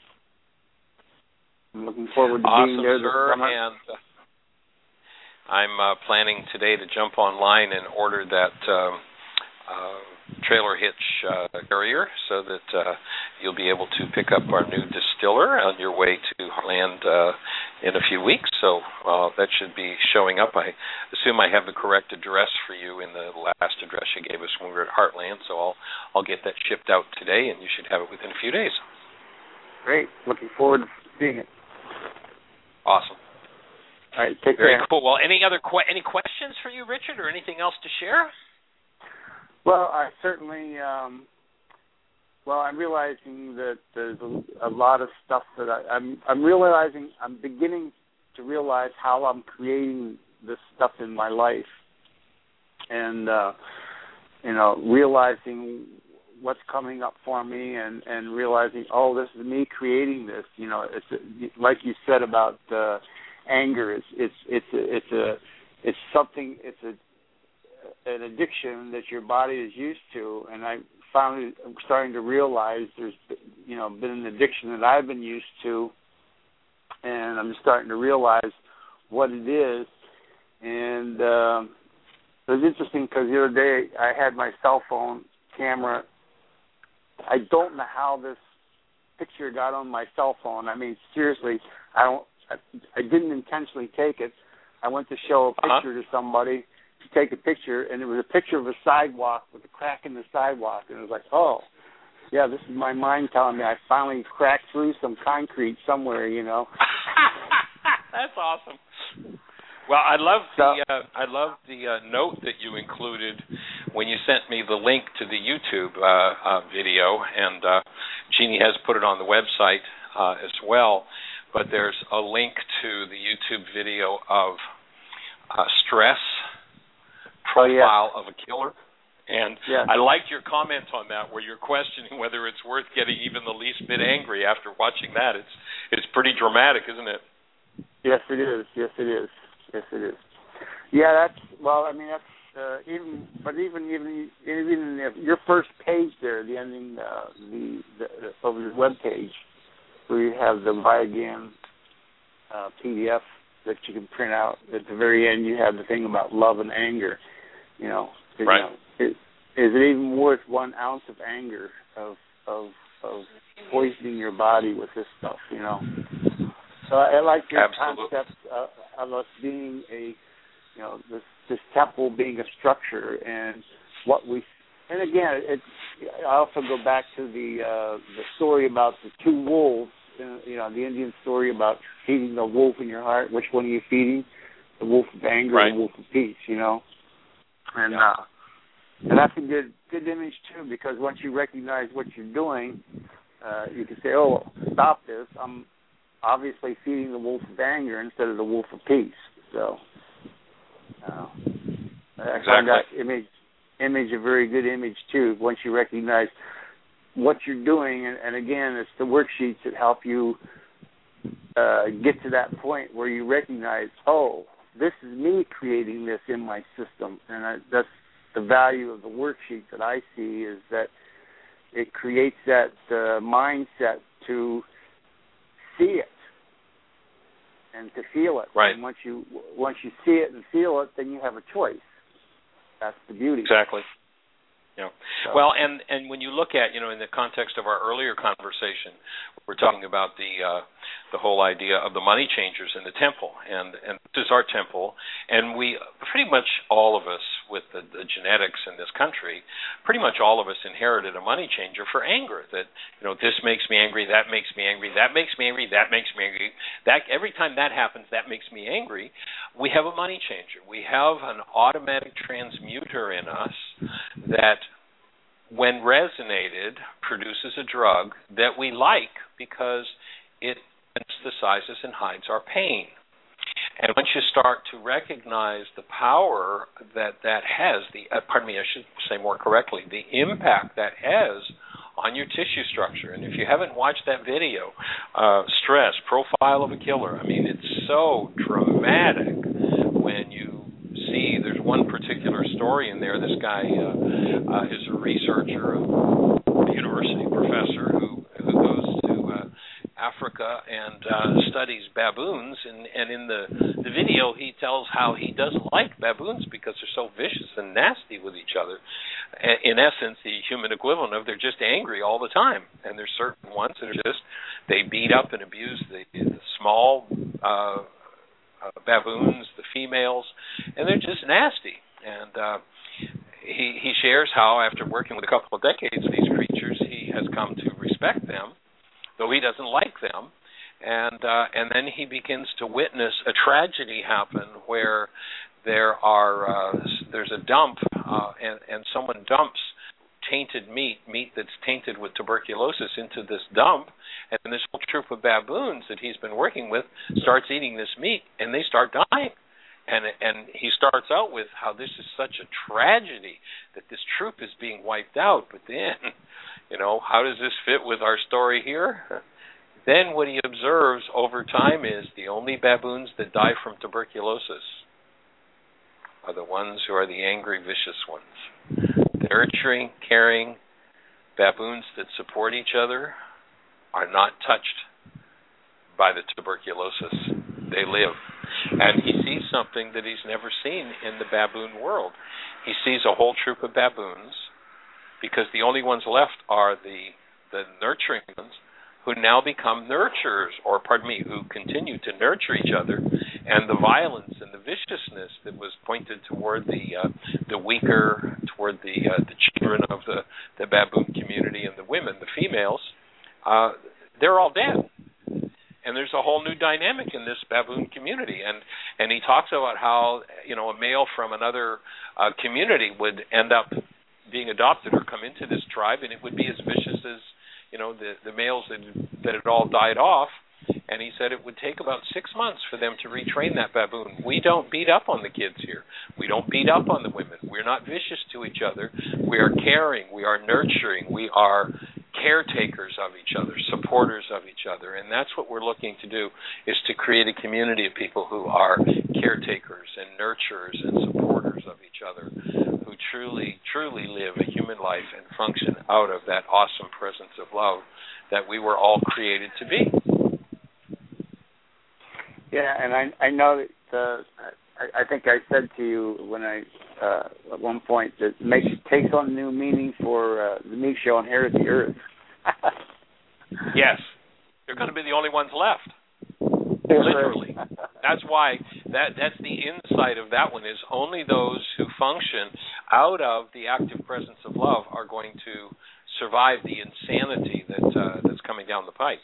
I'm looking forward to being there this summer. And I'm planning today to jump online and order that trailer hitch carrier so that you'll be able to pick up our new distiller on your way to Heartland in a few weeks. So that should be showing up. I assume I have the correct address for you in the last address you gave us when we were at Heartland, so I'll get that shipped out today, and you should have it within a few days. Great. Looking forward to seeing it. Awesome. All right, take Very care. cool. Well, any questions for you, Richard, or anything else to share? Well, I certainly, I'm realizing that there's a lot of stuff that I'm beginning to realize how I'm creating this stuff in my life, and, realizing what's coming up for me, and realizing, this is me creating this. It's like you said about anger. It's something. It's an addiction that your body is used to, and I'm starting to realize there's been an addiction that I've been used to, and I'm starting to realize what it is. And it was interesting because the other day I had my cell phone camera. I don't know how this picture got on my cell phone. I mean, seriously, I didn't intentionally take it. I went to show a picture to somebody to take a picture, and it was a picture of a sidewalk with a crack in the sidewalk, and it was like, oh, yeah, this is my mind telling me I finally cracked through some concrete somewhere, you know. That's awesome. Well, I love the note that you included when you sent me the link to the YouTube video, and Jeannie has put it on the website as well. But there's a link to the YouTube video of stress profile of a killer. And I liked your comment on that, where you're questioning whether it's worth getting even the least bit angry after watching that. It's pretty dramatic, isn't it? Yes, it is. Yes, it is. Yes, it is. Yeah, even your first page there, the ending, over your web page, where you have the Viagram PDF that you can print out. At the very end, you have the thing about love and anger. You know, right. Is it even worth 1 ounce of anger of poisoning your body with this stuff? You know. So I like your concept of us being this temple being a structure, and what we. And again, I also go back to the story about the 2 wolves. You know, the Indian story about feeding the wolf in your heart. Which one are you feeding? The wolf of anger or the wolf of peace? You know, and that's a good image too, because once you recognize what you're doing, you can say, "Oh, stop this! I'm obviously feeding the wolf of anger instead of the wolf of peace." So, I find that image a very good image too. Once you recognize what you're doing, and again, it's the worksheets that help you get to that point where you recognize, oh, this is me creating this in my system, and that's the value of the worksheet that I see, is that it creates that mindset to see it and to feel it. Right. And once you see it and feel it, then you have a choice. That's the beauty. Exactly. Yeah. Well, and when you look at, in the context of our earlier conversation, we're talking about the whole idea of the money changers in the temple, and this is our temple, and we pretty much all of us with the genetics in this country, pretty much all of us inherited a money changer for anger. That this makes me angry, that makes me angry, that makes me angry, that makes me angry. That every time that happens, that makes me angry. We have a money changer. We have an automatic transmuter in us that, when resonated, produces a drug that we like because it anesthetizes and hides our pain. And once you start to recognize the power that has, I should say more correctly, the impact that has on your tissue structure. And if you haven't watched that video, Stress, Profile of a Killer, I mean, it's so dramatic when you see. There's one particular story in there. This guy is a researcher, a university professor who goes to Africa and studies baboons, and in the video he tells how he doesn't like baboons because they're so vicious and nasty with each other. In essence, the human equivalent of they're just angry all the time, and there's certain ones that are just, they beat up and abuse the small baboons, the females, and they're just nasty. And he shares how, after working with a couple of decades of these creatures, he has come to respect them, though he doesn't like them. And then he begins to witness a tragedy happen where there's a dump, and someone dumps tainted meat that's tainted with tuberculosis into this dump, and this whole troop of baboons that he's been working with starts eating this meat, and they start dying. And he starts out with how this is such a tragedy that this troop is being wiped out, but then, how does this fit with our story here? Then what he observes over time is the only baboons that die from tuberculosis are the ones who are the angry, vicious ones. Nurturing, caring baboons that support each other are not touched by the tuberculosis. They live. and he sees something that he's never seen in the baboon world. He sees a whole troop of baboons, because the only ones left are the nurturing ones, who now become nurturers, or who continue to nurture each other, and the violence and the viciousness that was pointed toward the weaker, toward the children of the baboon community and the women, the females, they're all dead. And there's a whole new dynamic in this baboon community, and he talks about how a male from another community would end up being adopted or come into this tribe, and it would be as vicious as the males that had all died off. And he said it would take about 6 months for them to retrain that baboon. We don't beat up on the kids here. We don't beat up on the women. We're not vicious to each other. We are caring. We are nurturing. We are caretakers of each other, supporters of each other. And that's what we're looking to do, is to create a community of people who are caretakers and nurturers and supporters of each other, who truly, truly live a human life and function out of that awesome presence of love that we were all created to be. Yeah, and I know that I think I said to you when at one point that takes on new meaning for the Micho inherit the earth. Yes, they're going to be the only ones left. Literally. That's why that's the insight of that one, is only those who function out of the active presence of love are going to survive the insanity that's coming down the pike.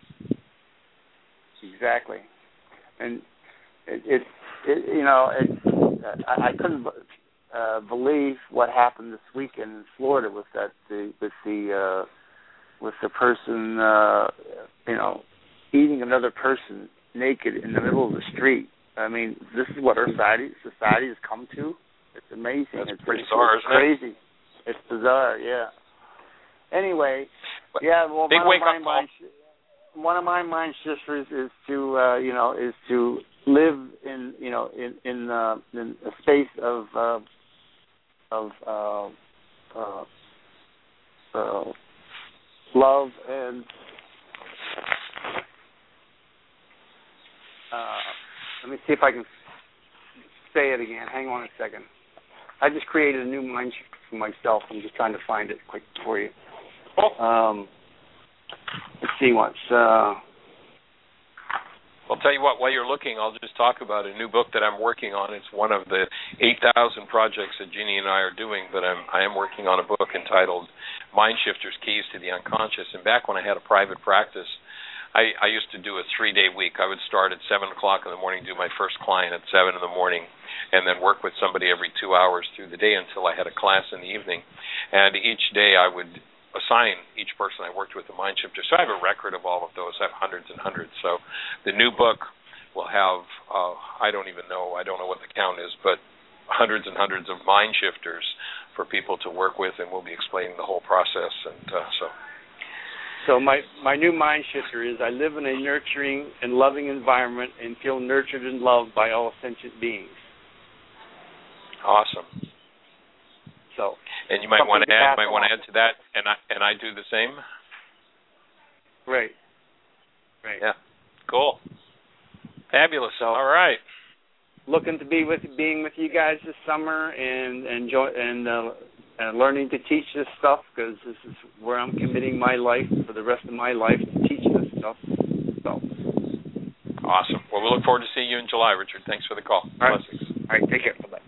Exactly. And I couldn't believe what happened this weekend in Florida with the person eating another person naked in the middle of the street. I mean, this is what our society has come to. It's amazing. It's pretty bizarre, isn't it? Crazy. It's bizarre, yeah. Anyway, yeah. Well, big wake up call. One of my mind shifters is to live in a space of love and let me see if I can say it again. Hang on a second. I just created a new mind shift for myself. I'm just trying to find it quick for you. Let's see what's. I'll tell you what, while you're looking, I'll just talk about a new book that I'm working on. It's one of the 8,000 projects that Jeannie and I are doing, but I am working on a book entitled Mind Shifters, Keys to the Unconscious. And back when I had a private practice, I used to do a 3-day week. I would start at 7 o'clock in the morning, do my first client at 7 in the morning, and then work with somebody every 2 hours through the day until I had a class in the evening. And each day I would assign each person I worked with a mind shifter. So I have a record of all of those. I have hundreds and hundreds. So the new book will have, I don't know what the count is, but hundreds and hundreds of mind shifters for people to work with, and we'll be explaining the whole process. And So my new mind shifter is I live in a nurturing and loving environment and feel nurtured and loved by all sentient beings. Awesome. So, and you might want to add to that, and I do the same. Right. Yeah. Cool. Fabulous. So, all right. Looking to being with you guys this summer and enjoy and learning to teach this stuff, because this is where I'm committing my life for the rest of my life to teach this stuff. So. Awesome. Well, we look forward to seeing you in July, Richard. Thanks for the call. All right. All right. Take care. Bye-bye.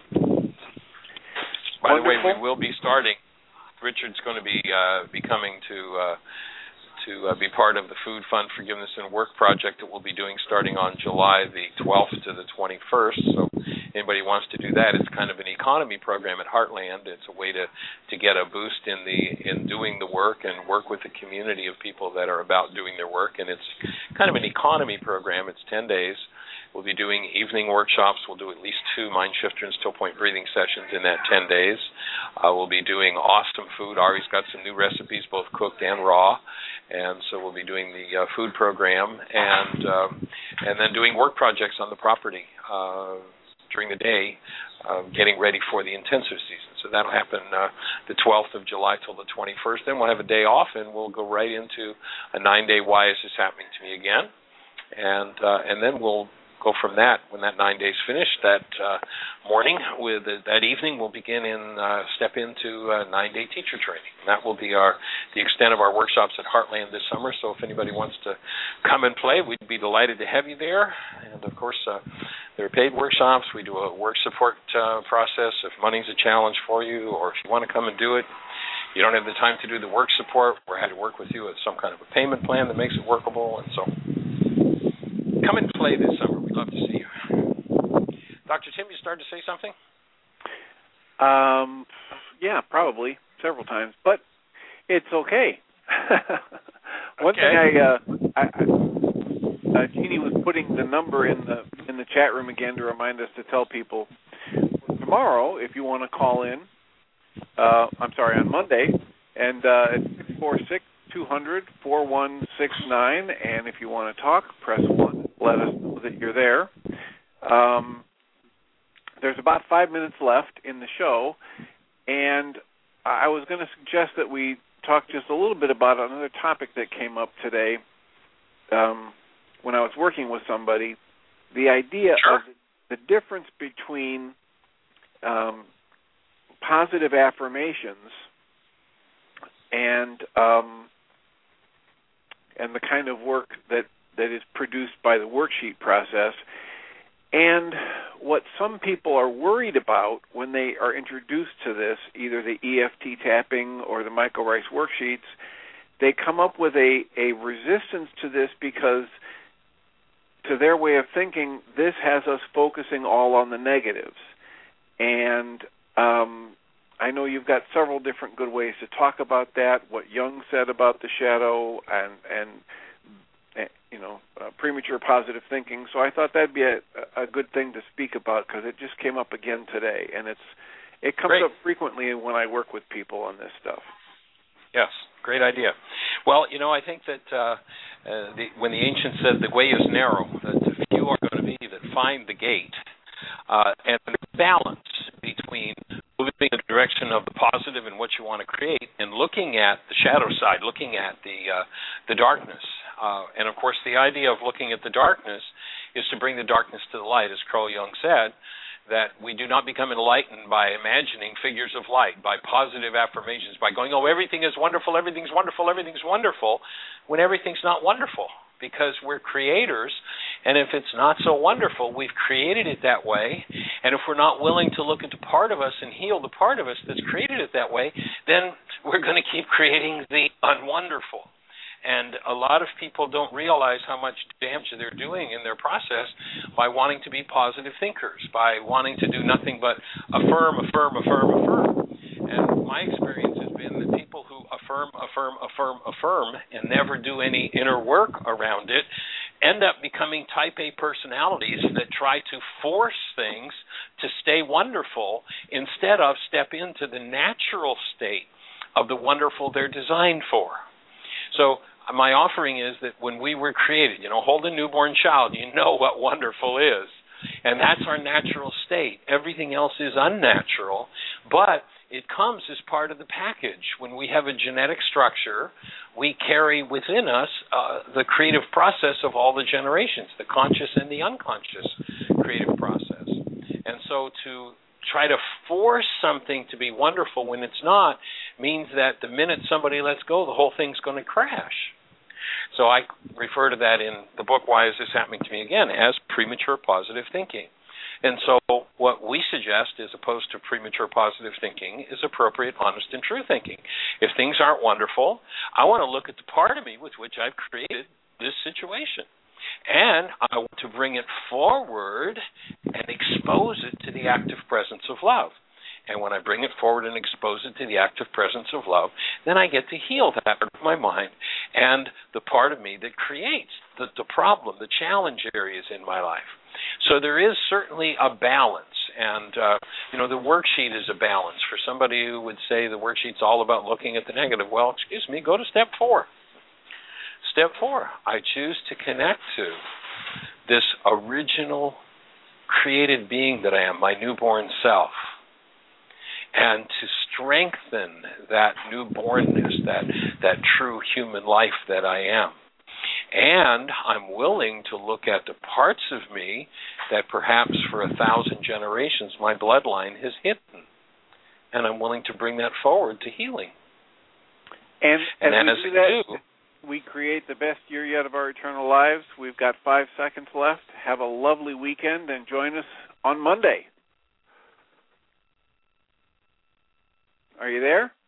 By the way, we will be starting. Richard's going to be coming to be part of the Food Fund Forgiveness and Work project that we'll be doing starting on July the 12th to the 21st. So anybody wants to do that, it's kind of an economy program at Heartland. It's a way to get a boost in doing the work and work with the community of people that are about doing their work. And it's kind of an economy program. It's 10 days. We'll be doing evening workshops. We'll do at least 2 mind shifter and still point breathing sessions in that 10 days. We'll be doing awesome food. Ari's got some new recipes, both cooked and raw. And so we'll be doing the food program and then doing work projects on the property during the day, getting ready for the intensive season. So that'll happen the 12th of July till the 21st. Then we'll have a day off, and we'll go right into a 9-day Why Is This Happening to Me Again? And then we'll go from that. When that 9 days finished, that morning, that evening, we'll step into 9-day teacher training. And that will be the extent of our workshops at Heartland this summer. So if anybody wants to come and play, we'd be delighted to have you there. And of course, there are paid workshops. We do a work support process. If money's a challenge for you, or if you want to come and do it, you don't have the time to do the work support, we're happy to work with you with some kind of a payment plan that makes it workable. And so come and play this summer. We'd love to see you. Dr. Tim, you started to say something? Yeah, probably several times, but it's okay. One thing Jeannie was putting the number in the chat room again to remind us to tell people tomorrow, if you want to call in, on Monday, and it's 646-200-4169, and if you want to talk, press 1. Let us know that you're there. There's about 5 minutes left in the show, and I was going to suggest that we talk just a little bit about another topic that came up today when I was working with somebody, the idea of the difference between positive affirmations and the kind of work that is produced by the worksheet process, and what some people are worried about when they are introduced to this, either the EFT tapping or the Michael Rice worksheets. They come up with a resistance to this because, to their way of thinking, this has us focusing all on the negatives. And I know you've got several different good ways to talk about that, what Jung said about the shadow, and premature positive thinking. So I thought that'd be a good thing to speak about, because it just came up again today, and it comes up frequently when I work with people on this stuff. Yes, great idea. Well, I think that when the ancients said the way is narrow, that the few are going to be that find the gate, and the balance between moving in the direction of the positive and what you want to create, and looking at the shadow side, looking at the darkness. And, of course, the idea of looking at the darkness is to bring the darkness to the light, as Carl Jung said, that we do not become enlightened by imagining figures of light, by positive affirmations, by going, everything is wonderful, everything's wonderful, everything's wonderful, when everything's not wonderful, because we're creators, and if it's not so wonderful, we've created it that way, and if we're not willing to look at the part of us and heal the part of us that's created it that way, then we're going to keep creating the unwonderful. And a lot of people don't realize how much damage they're doing in their process by wanting to be positive thinkers, by wanting to do nothing but affirm, affirm, affirm, affirm. And my experience has been that people who affirm, affirm, affirm, affirm, and never do any inner work around it end up becoming type A personalities that try to force things to stay wonderful instead of step into the natural state of the wonderful they're designed for. So my offering is that when we were created, hold a newborn child, you know what wonderful is. And that's our natural state. Everything else is unnatural, but it comes as part of the package. When we have a genetic structure, we carry within us the creative process of all the generations, the conscious and the unconscious creative process. And so to try to force something to be wonderful when it's not means that the minute somebody lets go, the whole thing's going to crash. So I refer to that in the book, Why Is This Happening to Me Again, as premature positive thinking. And so what we suggest, as opposed to premature positive thinking, is appropriate, honest, and true thinking. If things aren't wonderful, I want to look at the part of me with which I've created this situation. And I want to bring it forward and expose it to the active presence of love. And when I bring it forward and expose it to the active presence of love, then I get to heal that part of my mind and the part of me that creates the problem, the challenge areas in my life. So there is certainly a balance. And, the worksheet is a balance. For somebody who would say the worksheet's all about looking at the negative, well, excuse me, go to step 4. Step 4, I choose to connect to this original created being that I am, my newborn self, and to strengthen that newbornness, that true human life that I am. And I'm willing to look at the parts of me that perhaps for 1,000 generations my bloodline has hidden. And I'm willing to bring that forward to healing. And as we do that, do, we create the best year yet of our eternal lives. We've got 5 seconds left. Have a lovely weekend and join us on Monday. Are you there?